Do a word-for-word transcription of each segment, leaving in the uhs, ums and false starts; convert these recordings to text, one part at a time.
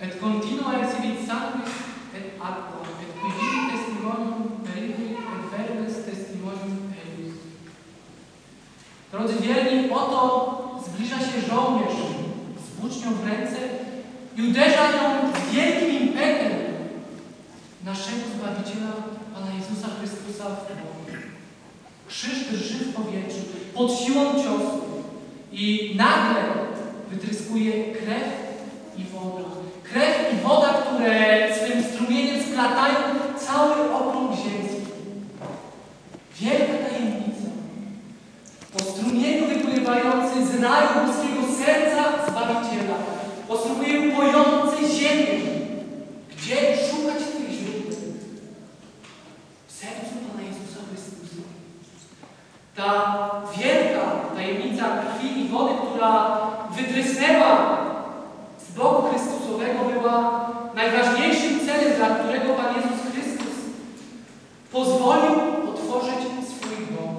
Et continua exhibit sanguis et aqua, et qui vidi testimonium pericuit et verbes testimonium eius. Drodzy wierni, oto zbliża się żołnierz z włócznią w ręce i uderza ją z wielkim impetem naszego Zbawiciela, Pana Jezusa Chrystusa w głowę. Krzyż drży w powietrzu pod siłą ciosu i nagle wytryskuje krew i woda. Krew i woda, które swym strumieniem splatają cały okrąg ziemski. Wielka tajemnica. Po strumieniu wypływający z raju boskiego serca Zbawiciela, po strumieniu pojącej ziemię, gdzie szukać tych źródeł? W sercu Pana Jezusa Chrystusa. Ta wielka tajemnica krwi i wody, która wytrysnęła z boku Chrystusowego, była najważniejszym celem, dla którego Pan Jezus Chrystus pozwolił otworzyć swój dom.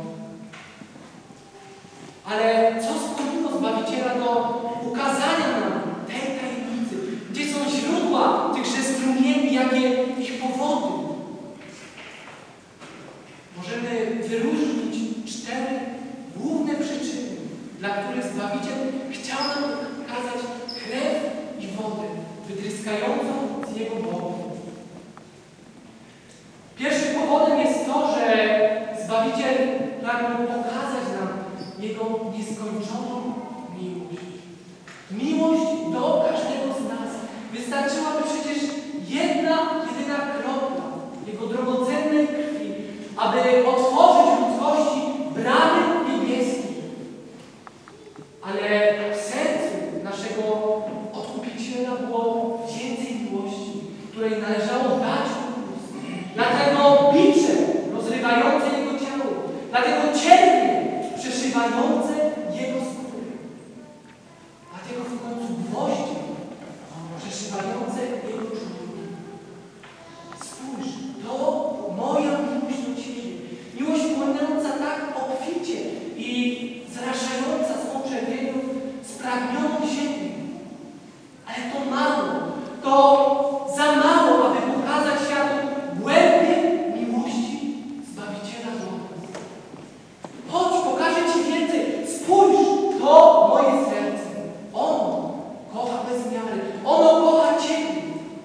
Ale co skłoniło Zbawiciela do ukazania nam tej tajemnicy? Gdzie są źródła tychże strumieni, jakie ich powody? Możemy wyróżnić cztery główne przyczyny, dla których Zbawiciel chciał nam pokazać krew i wodę wytryskającą z Jego boku. Pierwszym powodem jest to, że Zbawiciel pragnął pokazać nam Jego nieskończoną miłość. Miłość do każdego z nas. Wystarczyłaby przecież jedna, jedyna kropla Jego drogocennej krwi, aby otworzyć ludzkości bramy niebieskie. Ale w sercu naszego Odkupiciela było więcej miłości, której należało dać mu. Dlatego bicze rozrywające Jego ciało, dlatego ciernie przeszywające Jego skórę, dlatego w końcu gwoździe przeszywające Jego człowieka. Spójrz, to moja miłość do Ciebie. Miłość płynąca tak obficie i zraszająca swą czerwienią spragnioną ziemię. Ale to mało, to za mało, aby pokazać światu głębię miłości Zbawiciela do nas. Chodź, pokażę Ci więcej. Spójrz, to moje serce. Ono kocha bez miary. Ono kocha Ciebie.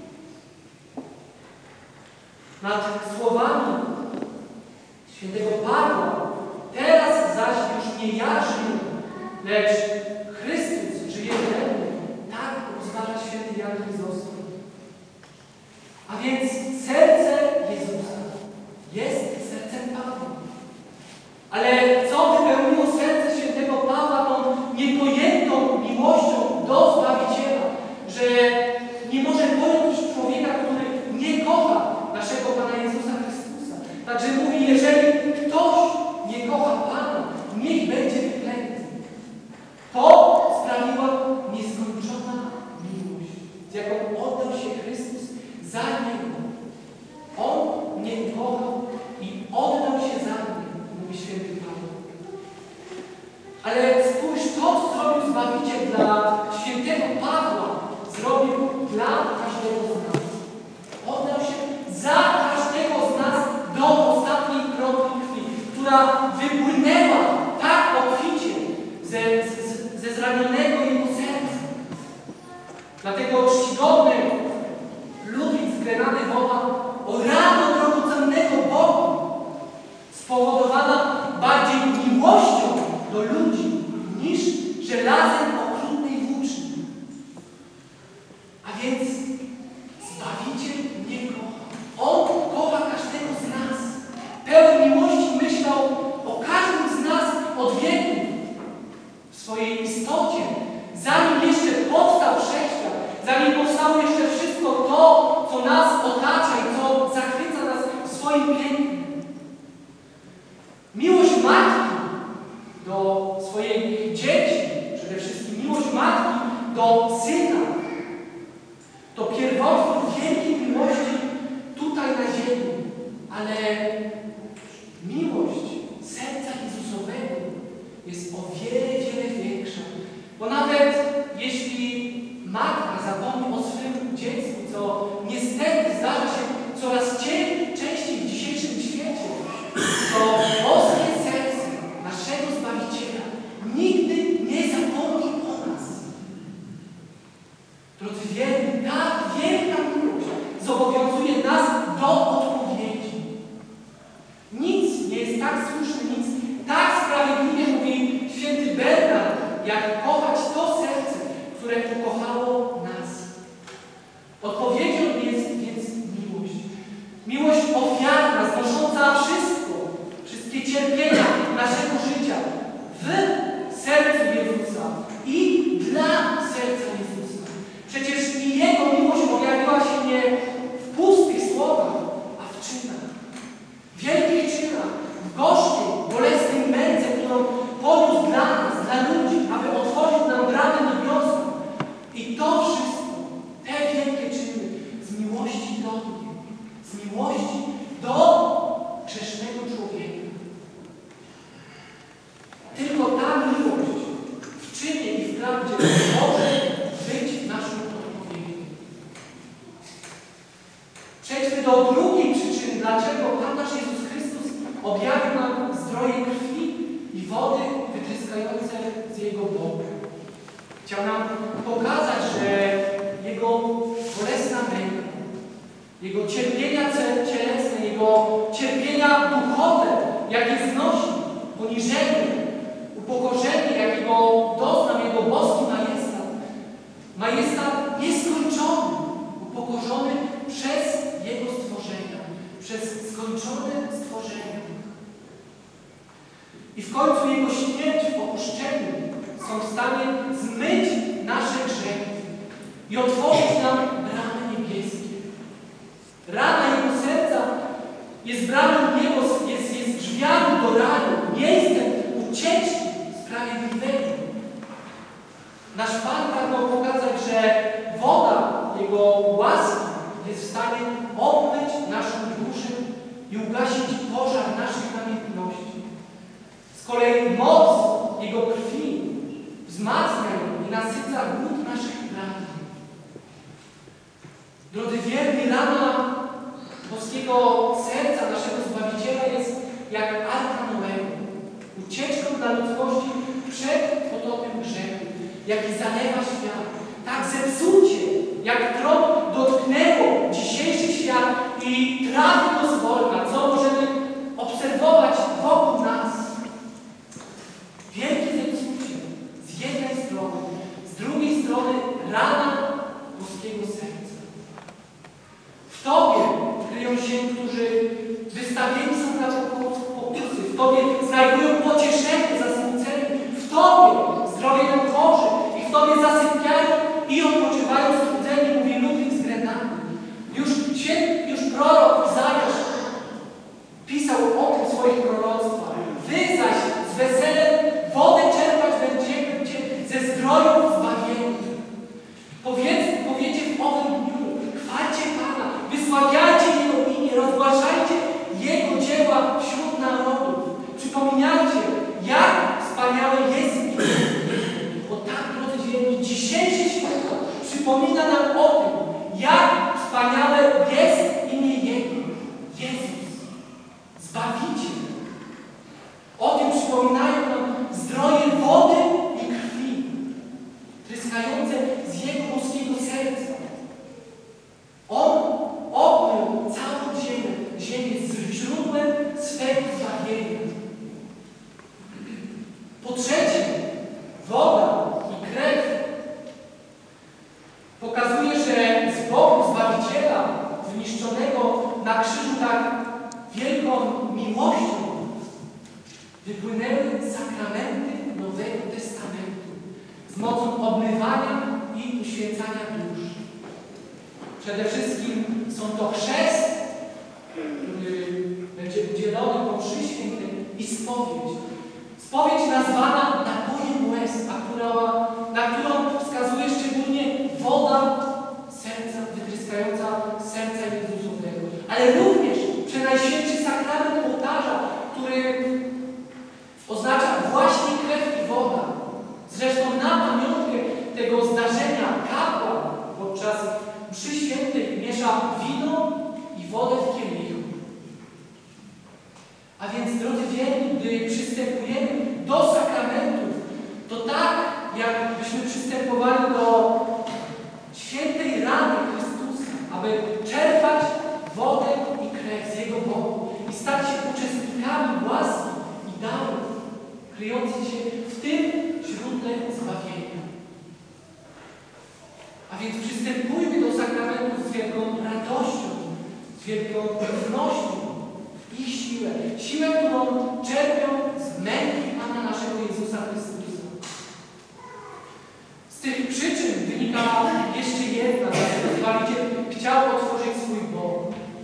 Nad słowami świętego Pawła teraz zaś już nie ja żyję, lecz Chrystus żyje we mnie. Tak rozważa święty Jan Chryzostom. A więc serce Jezusa jest sercem Pawła. Ale co wypełniło serce świętego Pawła tą niepojętą miłością do Zbawiciela, że nie może pojąć człowieka, który nie kocha naszego Pana Jezusa Chrystusa. Także mówi, jeżeli ktoś nie kocha Pana, niech będzie wyklęty. To sprawiła nieskończona miłość, z jaką oddał się Chrystus za Niego. On mnie kochał i oddał się za mnie, mówi święty Paweł. Ale spójrz, to, co zrobił Zbawiciel dla świętego Pawła, zrobił dla każdego z nas. Oddał się za każdego z nas do ostatniej kropli krwi, która wypłynęła tak obficie ze, ze, ze zranionego Jego serca. Dlatego czcigodny Ludwik z Grenady woła o rano drogocennego Bogu, spowodowana bardziej miłością do ludzi niż żelazem okrutnej włóczni. A więc Zbawiciel nie kocha. On kocha każdego z nas. Pełen miłości myślał o każdym z nas od wieku. W swojej istocie, zanim jeszcze powstał wszechświat, zanim powstało jeszcze wszystko to, co nas otacza i co zachwyca nas swoim pięknem. Miłość matki do swojej dzieci, przede wszystkim miłość matki do syna, to pierwotnik wielkiej miłości tutaj na ziemi, ale miłość serca Jezusowego jest o wiele, wiele większa. Bo nawet jeśli matka zapomni o swym dziecku, co niestety zdarza się coraz częściej w dzisiejszym świecie, to boskie serce naszego Zbawiciela nigdy nie zapomni o nas. Drodzy wierni, ta wielka miłość zobowiązuje nas do odpowiedzi. Nic nie jest tak słuszne, nic tak sprawiedliwie, mówi święty Bernard, jak kochać to serce, które ukochało nas. Odpowiedzią jest więc miłość. Miłość ofiarna, znosząca wszystko, wszystkie cierpienia naszego życia w sercu Jezusa i dla serca Jezusa. Przecież i Jego miłość objawiła się nie w pustych słowach, a w czynach. W wielkich czynach, w gorzkiej, bolesnej męce, którą poniósł dla nas, dla ludzi, aby otworzyć nam bramy niebioską. I to wszystko, te wielkie czyny, z miłości do mnie, z miłości do grzesznego człowieka. Tylko ta miłość w czynie i w prawdzie może być naszą odpowiedzią. Przejdźmy do drugiej przyczyny, dlaczego Pan nasz Jezus Chrystus objawił nam zdroje krwi i wody wytryskające z Jego boku. Chciał nam pokazać, że Jego bolesna męka, Jego cierpienia cielesne, Jego cierpienia duchowe, jakie znosi, poniżenie, upokorzenie, jakiego doznał Jego boski majestat, majestat nieskończony, upokorzony przez Jego stworzenia, przez skończone stworzenia. I w końcu Jego śmierć w opuszczeniu są w stanie zmyć nasze grzechy i otworzyć nam bramy niebieskie. Rana Jego serca jest bramą niebo, jest, jest drzwiami do raju, miejscem ucieczki sprawiedliwego. Nasz Pan pragnął pokazać, że woda Jego łaski jest w stanie obmyć naszą duszę i ugasić pożar naszych namiętności. Z kolei moc Jego krwi wzmacnia ją i nasyca głód naszych pragnień. Drodzy wierni, rana boskiego serca naszego Zbawiciela jest jak Arka Noego, ucieczką dla ludzkości przed potopem grzechu, jaki zalewa świat. Tak zepsucie, jak trop dotknęło dzisiejszy świat i trafi do zwolna, co możemy obserwować wokół nas. Wielkie zepsucie z jednej strony, z drugiej strony rana boskiego serca. W Tobie kryją się, którzy wystawieni są na pokusy. W Tobie znajdują pocieszenie zasmuceni. W Tobie zdrowieją chorzy i w Tobie zasypiają i odpoczywają strudzeni, mówi Ludwik z Grenady. Już, już prorok Izajasz pisał o tym w swoich proroctwach. Wy zaś z weselem wodę czerpać będziemy ze zdrojów zbawienia. Powiedz, powiecie w owym dniu, chwalcie Pana, wysławiajcie Jego imię, rozgłaszajcie Jego dzieła wśród narodów. Przypominajcie, jak wspaniałe jest imię. Bo tak, drodzy wierni, dzisiejszy świat przypomina nam o tym, jak wspaniałe jest imię Jego. Jezus, Zbawiciel. O tym przypominają nam zdroje wody i krwi, tryskające z Jego boskiego serca. On obmył całą ziemię, ziemię z źródłem swego zbawienia. Po trzecie, woda i krew pokazuje, że z boku Zbawiciela wyniszczonego na krzyżu tak wielką miłością wypłynęły sakramenty Nowego Testamentu z mocą obmywania i uświęcania dusz. Przede wszystkim są to chrzest, który będzie udzielony po mszy świętej, i spowiedź. Spowiedź nazwana napojem łez, a która, na którą wskazuje szczególnie woda serca, wytryskająca serca Jezusowego. Ale również przenajświętszy sakrament ołtarza, który oznacza właśnie krew i woda. Zresztą na pamiątkę tego zdarzenia kapłan podczas mszy świętej miesza wino i wodę w kielichu. A więc, drodzy wierni, gdy przystępujemy do sakramentów, to tak, jakbyśmy przystępowali do świętej rany Chrystusa, aby czerpać wodę i krew z Jego boku i stać się uczestnikami łaski i darów, kryjących się w tym źródle zbawienia. A więc przystępujmy do sakramentów z wielką radością, z wielką pewnością i siłę. Siłę, którą czerpią z męki Pana naszego Jezusa Chrystusa. Z tych przyczyn wynika jeszcze jedna, dlaczego Zbawiciel chciał otworzyć swój bok.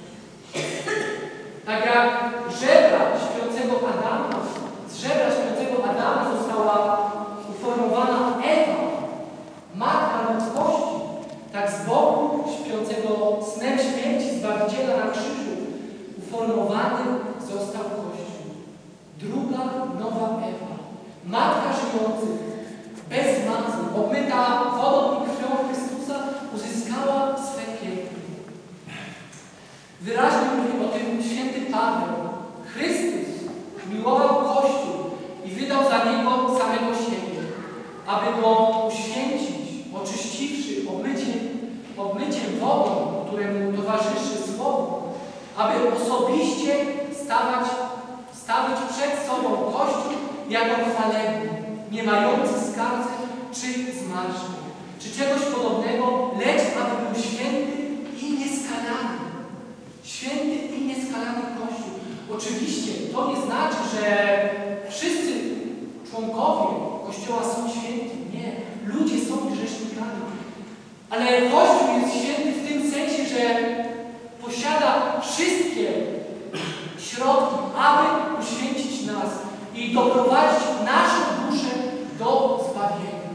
Tak jak żebra śpiącego Adama, z żebra śpiącego Adama została uformowana Ewa, matka ludzkości, tak z boku śpiącego snem śmierci Zbawiciela na krzyżu uformowany został Kościół. Druga nowa Ewa, matka żyjących, bez mazy, obmyta wodą i krwią Chrystusa, uzyskała swe piękno. Wyraźnie mówi o tym święty Paweł. Chrystus miłował Kościół i wydał za niego samego siebie, aby go uświęcić, oczyściwszy obmyciem, obmyciem wodą, któremu towarzyszy Słowo, aby osobiście stawać, stawić przed sobą Kościół jako chwalebny, nie mający skardzy czy zmarszczek, czy czegoś podobnego, lecz aby był święty i nieskalany. Święty i nieskalany Kościół. Oczywiście to nie znaczy, że wszyscy członkowie Kościoła są święci. Nie. Ludzie są grzesznikami. Ale Kościół jest święty w tym sensie, że posiada wszystkie środki, aby uświęcić nas i doprowadzić naszą duszę do zbawienia.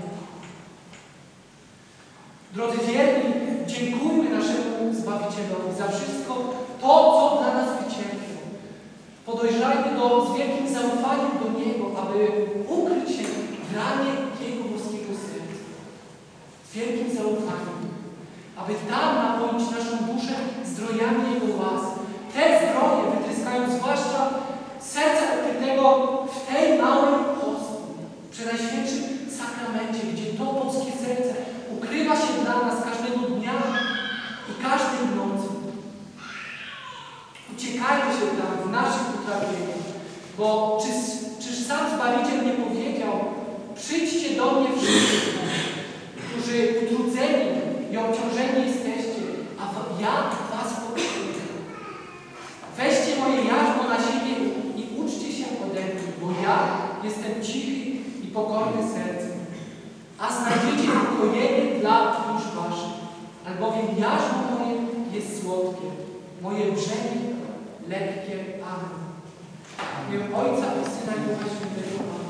Drodzy wierni, dziękujmy naszemu Zbawicielowi za wszystko to, co dla nas wycierpiał. Podejrzajmy go z wielkim zaufaniem do Niego, aby ukryć się w ramię Jego boskiego serca. Z wielkim zaufaniem. Aby tam napełnić naszą duszę zdrojami Jego łaski. Te zdroje wytryskają zwłaszcza serca ukrytego w tej małej hostii, przy Najświętszym Sakramencie, gdzie to boskie serce ukrywa się dla nas każdego dnia i każdej nocy. Uciekajmy się tam w naszych utrapieniach, bo czy, czyż sam Zbawiciel nie powiedział: przyjdźcie do mnie wszyscy, którzy utrudzeni i obciążeni jesteście, a ja was pocieszę. Weźcie moje jarzmo na siebie i uczcie się ode mnie, bo ja jestem cichy i pokorny sercem, a znajdziecie ukojenie dla dusz waszych, albowiem jarzmo moje jest słodkie, moje brzemię lekkie. Amen. W imię Ojca i Syna i Ducha Świętego.